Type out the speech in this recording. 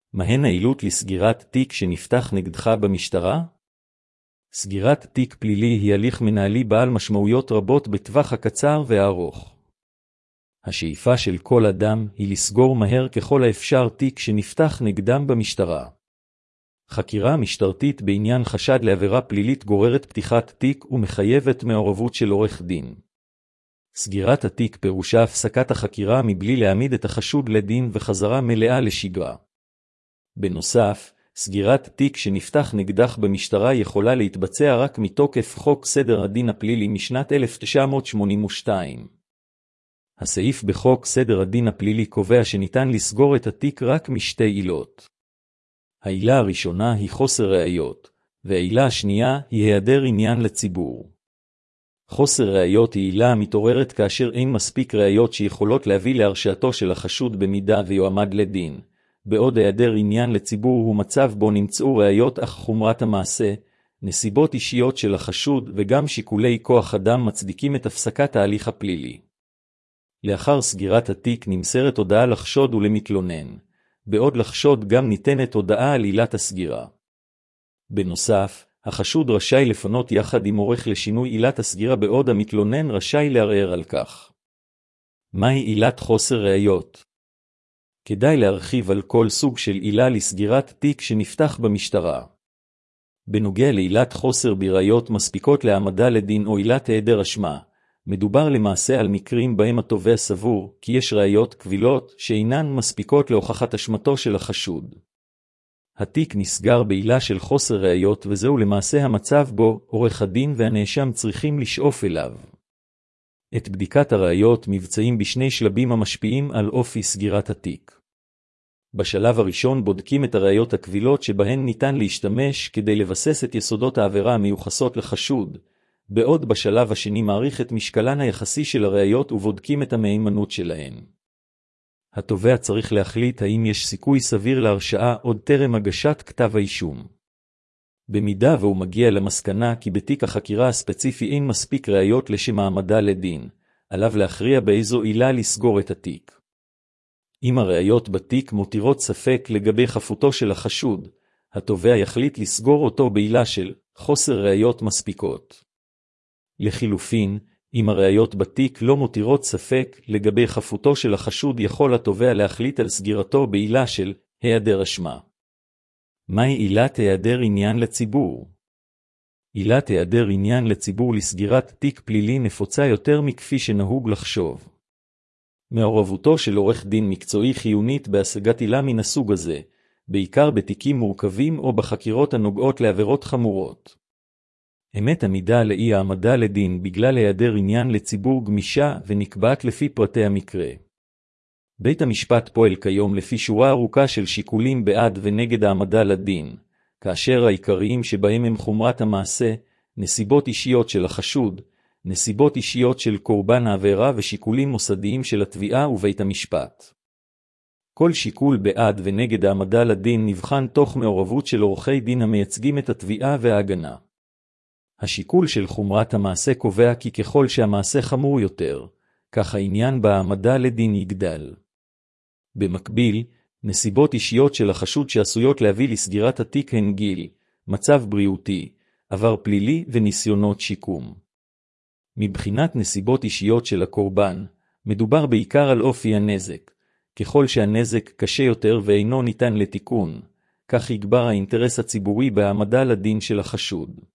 מהן העילות לסגירת תיק שנפתח נגדך במשטרה? סגירת תיק פלילי היא הליך מנהלי בעל משמעויות רבות בטווח הקצר והארוך. השאיפה של כל אדם היא לסגור מהר ככל האפשר תיק שנפתח נגדם במשטרה. חקירה משטרתית בעניין חשד לעבירה פלילית גוררת פתיחת תיק ומחייבת מעורבות של עורך דין. סגירת התיק פירושה הפסקת החקירה מבלי להעמיד את החשוד לדין וחזרה מלאה לשגרה. בנוסף, סגירת תיק שנפתח נגדך במשטרה יכולה להתבצע רק מתוקף חוק סדר הדין הפלילי משנת 1982. הסעיף בחוק סדר הדין הפלילי קובע שניתן לסגור את התיק רק משתי עילות. העילה הראשונה היא חוסר ראיות, והעילה השנייה היא היעדר עניין לציבור. חוסר ראיות היא עילה המתעוררת כאשר אין מספיק ראיות שיכולות להביא להרשעתו של החשוד במידה ויועמד לדין, בעוד היעדר עניין לציבור הוא מצב בו נמצאו ראיות אך חומרת המעשה, נסיבות אישיות של החשוד וגם שיקולי כוח אדם מצדיקים את הפסקת ההליך הפלילי. לאחר סגירת התיק נמסרת הודעה לחשוד ולמתלונן, בעוד לחשוד גם ניתנת הודעה על עילת הסגירה. בנוסף, החשוד רשאי לפנות יחד עם עורך לשינוי עילת הסגירה בעוד המתלונן רשאי לערער על כך. מהי עילת חוסר ראיות? כדאי להרחיב על כל סוג של עילה לסגירת תיק שנפתח במשטרה. בנוגע לעילת חוסר בראיות מספיקות להעמדה לדין או עילת היעדר אשמה, מדובר למעשה על מקרים בהם התובע סבור כי יש ראיות קבילות שאינן מספיקות להוכחת אשמתו של החשוד. התיק נסגר בעילה של חוסר ראיות וזהו למעשה המצב בו עורך הדין והנאשם צריכים לשאוף אליו. את בדיקת הראיות מבצעים בשני שלבים המשפיעים על אופי סגירת התיק. בשלב הראשון בודקים את הראיות הקבילות שבהן ניתן להשתמש כדי לבסס את יסודות העבירה המיוחסות לחשוד, בעוד בשלב השני מעריך את משקלן היחסי של הראיות ובודקים את המהימנות שלהן. התובע צריך להחליט האם יש סיכוי סביר להרשעה עוד טרם הגשת כתב האישום. במידה והוא מגיע למסקנה כי בתיק החקירה הספציפי אין מספיק ראיות לשם העמדה לדין, עליו להכריע באיזו עילה לסגור את התיק. אם הראיות בתיק מותירות ספק לגבי חפותו של החשוד, התובע יחליט לסגור אותו בעילה של חוסר ראיות מספיקות. לחילופין, אם הראיות בתיק לא מותירות ספק לגבי חפותו של החשוד יכול התובע להחליט על סגירתו בעילה של היעדר אשמה. מהי עילת היעדר עניין לציבור? עילת היעדר עניין לציבור לסגירת תיק פלילי נפוצה יותר מכפי שנהוג לחשוב. מעורבותו של עורך דין מקצועי חיונית בהשגת עילה מן הסוג הזה, בעיקר בתיקים מורכבים או בחקירות הנוגעות לעבירות חמורות. אמת המידה לאי העמדה לדין בגלל היעדר עניין לציבור גמישה ונקבעת לפי פרטי המקרה. בית המשפט פועל כיום לפי שורה ארוכה של שיקולים בעד ונגד העמדה לדין, כאשר העיקריים שבהם הם חומרת המעשה, נסיבות אישיות של החשוד, נסיבות אישיות של קורבן העבירה ושיקולים מוסדיים של התביעה ובית המשפט. כל שיקול בעד ונגד העמדה לדין נבחן תוך מעורבות של עורכי דין המייצגים את התביעה וההגנה. השיקול של חומרת המעשה קובע כי ככל שהמעשה חמור יותר, כך העניין בהעמדה לדין יגדל. במקביל, נסיבות אישיות של החשוד שעשויות להביא לסגירת התיק הן גיל, מצב בריאותי, עבר פלילי וניסיונות שיקום. מבחינת נסיבות אישיות של הקורבן, מדובר בעיקר על אופי הנזק. ככל שהנזק קשה יותר ואינו ניתן לתיקון, כך יגבר האינטרס הציבורי בהעמדה לדין של החשוד.